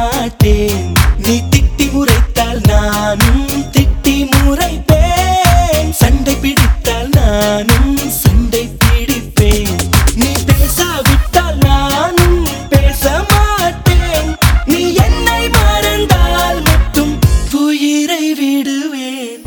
மாட்டேன். நீ திட்டி முறைத்தால் நானும் திட்டி முறைப்பேன். சண்டை பிடித்தால் நானும் சண்டை பிடிப்பேன். நீ பேசாவிட்டால் நானும் பேச மாட்டேன். நீ என்னை மறந்தால் மட்டும் உயிரை விடுவேன்.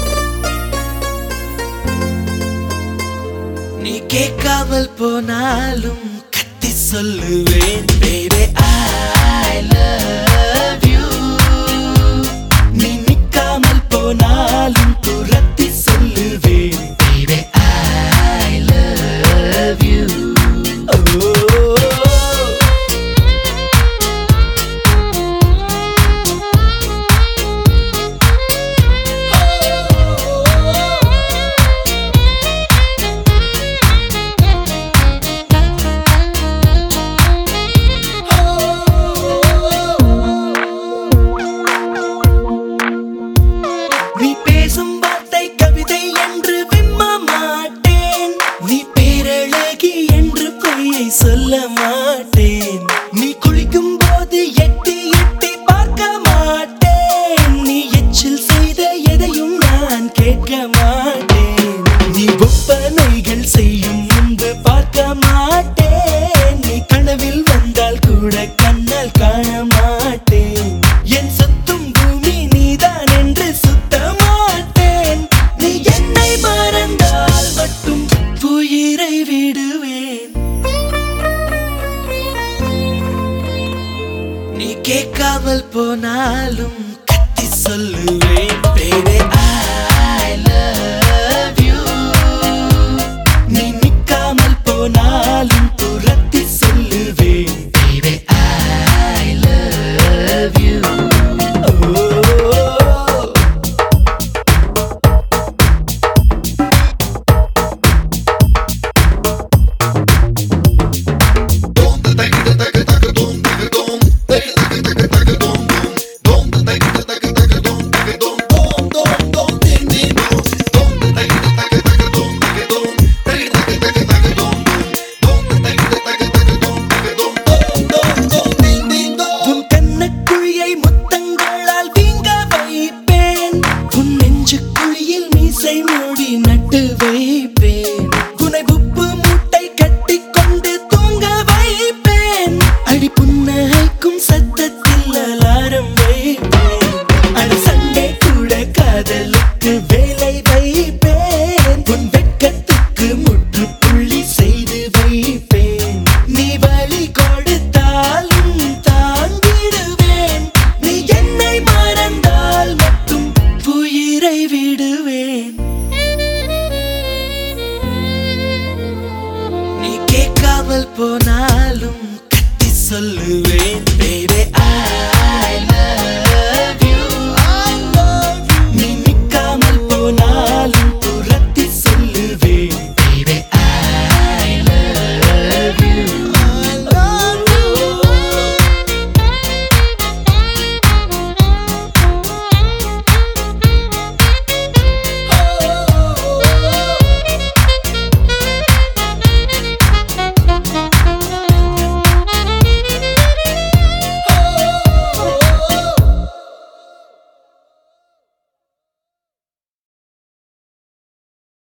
நீ கேட்காமல் போனாலும் கத்தி சொல்லுவேன். Baby I love you. நீ நிக்காமல் போனாலும் துரத்தி சொல்லுவேன். Baby I love you. Oh. நீ பேசும் வார்த்தை கவிதை என்று விம்ம மாட்டேன். நீ பேரழகி என்று பொய்யை சொல்ல மாட்டேன். நீ குளிக்கும் போது எட்டி எட்டி பார்க்க மாட்டேன். நீ எச்சில் செய்த எதையும் நான் கேட்க மாட்டேன். நீ ஒப்பனைகள் செய்யும் முன்பு பார்க்க மாட்டேன். நீ கனவில் வந்தால் கூட கண்ணால் காண மாட்டேன். என் சொத்தும் பூமி நீதான் என்று சுத்த மாட்டேன். நீ என்னை மறந்தால் மட்டும் உயிரை விடுவேன். நீ கேட்காமல் போனாலும் கத்தி சொல்லுவேன். Baby I love